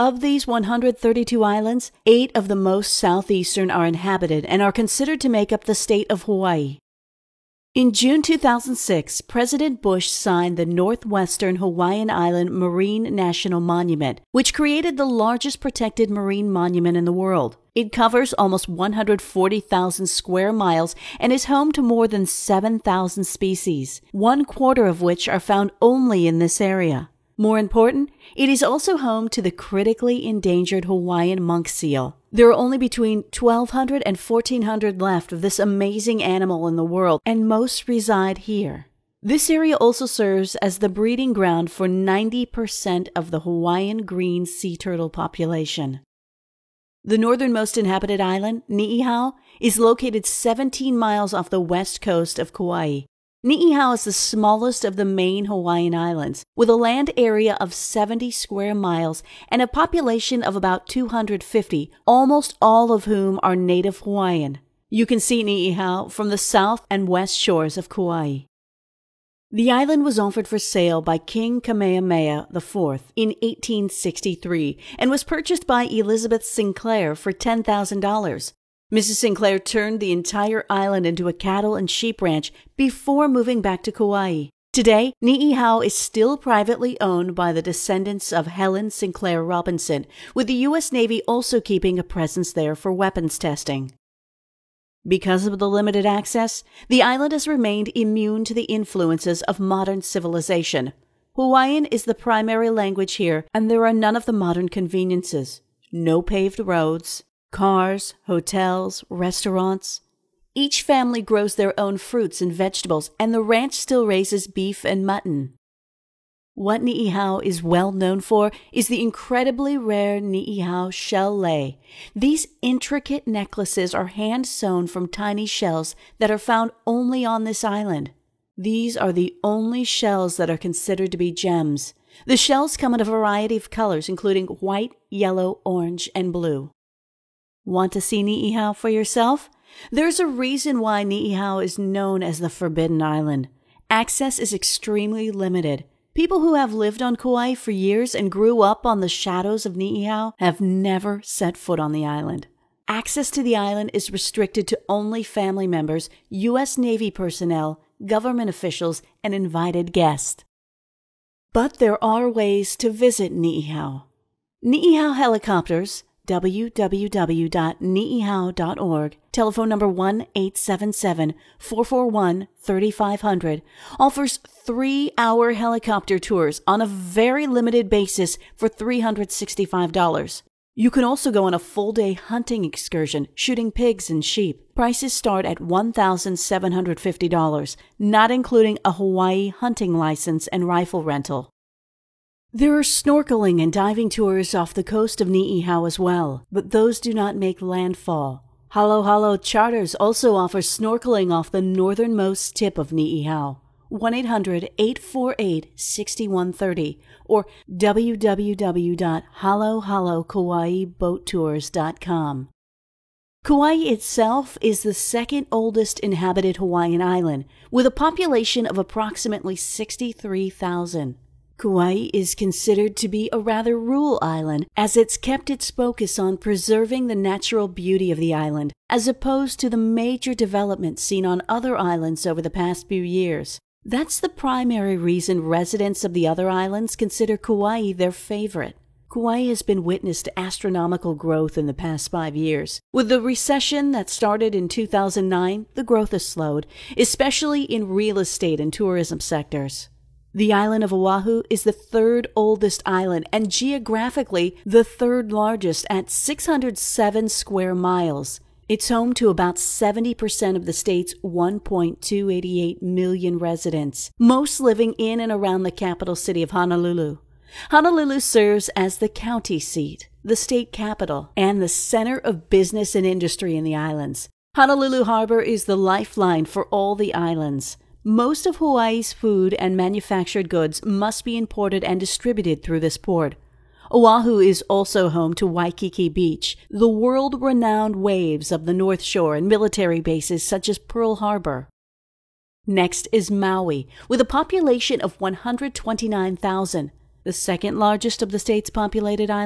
Of these 132 islands, 8 of the most southeastern are inhabited and are considered to make up the state of Hawaii. In June 2006, President Bush signed the Northwestern Hawaiian Island Marine National Monument, which created the largest protected marine monument in the world. It covers almost 140,000 square miles and is home to more than 7,000 species, 1/4 of which are found only in this area. More important, it is also home to the critically endangered Hawaiian monk seal. There are only between 1,200 and 1,400 left of this amazing animal in the world, and most reside here. This area also serves as the breeding ground for 90% of the Hawaiian green sea turtle population. The northernmost inhabited island, Ni'ihau, is located 17 miles off the west coast of Kauai. Ni'ihau is the smallest of the main Hawaiian islands, with a land area of 70 square miles and a population of about 250, almost all of whom are native Hawaiian. You can see Ni'ihau from the south and west shores of Kauai. The island was offered for sale by King Kamehameha IV in 1863 and was purchased by Elizabeth Sinclair for $10,000. Mrs. Sinclair turned the entire island into a cattle and sheep ranch before moving back to Kauai. Today, Ni'ihau is still privately owned by the descendants of Helen Sinclair Robinson, with the U.S. Navy also keeping a presence there for weapons testing. Because of the limited access, the island has remained immune to the influences of modern civilization. Hawaiian is the primary language here, and there are none of the modern conveniences. No paved roads, cars, hotels, restaurants. Each family grows their own fruits and vegetables, and the ranch still raises beef and mutton. What Ni'ihau is well known for is the incredibly rare Ni'ihau shell lei. These intricate necklaces are hand-sewn from tiny shells that are found only on this island. These are the only shells that are considered to be gems. The shells come in a variety of colors, including white, yellow, orange, and blue. Want to see Ni'ihau for yourself? There's a reason why Ni'ihau is known as the Forbidden Island. Access is extremely limited. People who have lived on Kauai for years and grew up on the shadows of Ni'ihau have never set foot on the island. Access to the island is restricted to only family members, U.S. Navy personnel, government officials, and invited guests. But there are ways to visit Ni'ihau. Ni'ihau helicopters, www.niihau.org, telephone number 1-877-441-3500, offers 3-hour helicopter tours on a very limited basis for $365. You can also go on a full-day hunting excursion, shooting pigs and sheep. Prices start at $1,750, not including a Hawaii hunting license and rifle rental. There are snorkeling and diving tours off the coast of Ni'ihau as well, but those do not make landfall. Halo Halo Charters also offers snorkeling off the northernmost tip of Ni'ihau. 1-800-848-6130 or www.halohalokauaiboattours.com. Kauai itself is the second oldest inhabited Hawaiian island, with a population of approximately 63,000. Kauai is considered to be a rather rural island, as it's kept its focus on preserving the natural beauty of the island, as opposed to the major development seen on other islands over the past few years. That's the primary reason residents of the other islands consider Kauai their favorite. Kauai has been witness to astronomical growth in the past 5 years. With the recession that started in 2009, the growth has slowed, especially in real estate and tourism sectors. The island of Oahu is the third oldest island and geographically the third largest at 607 square miles. It's home to about 70% of the state's 1.288 million residents, most living in and around the capital city of Honolulu. Honolulu serves as the county seat, the state capital, and the center of business and industry in the islands. Honolulu Harbor is the lifeline for all the islands. Most of Hawaii's food and manufactured goods must be imported and distributed through this port. Oahu is also home to Waikiki Beach, the world-renowned waves of the North Shore, and military bases such as Pearl Harbor. Next is Maui, with a population of 129,000, the second largest of the state's populated islands.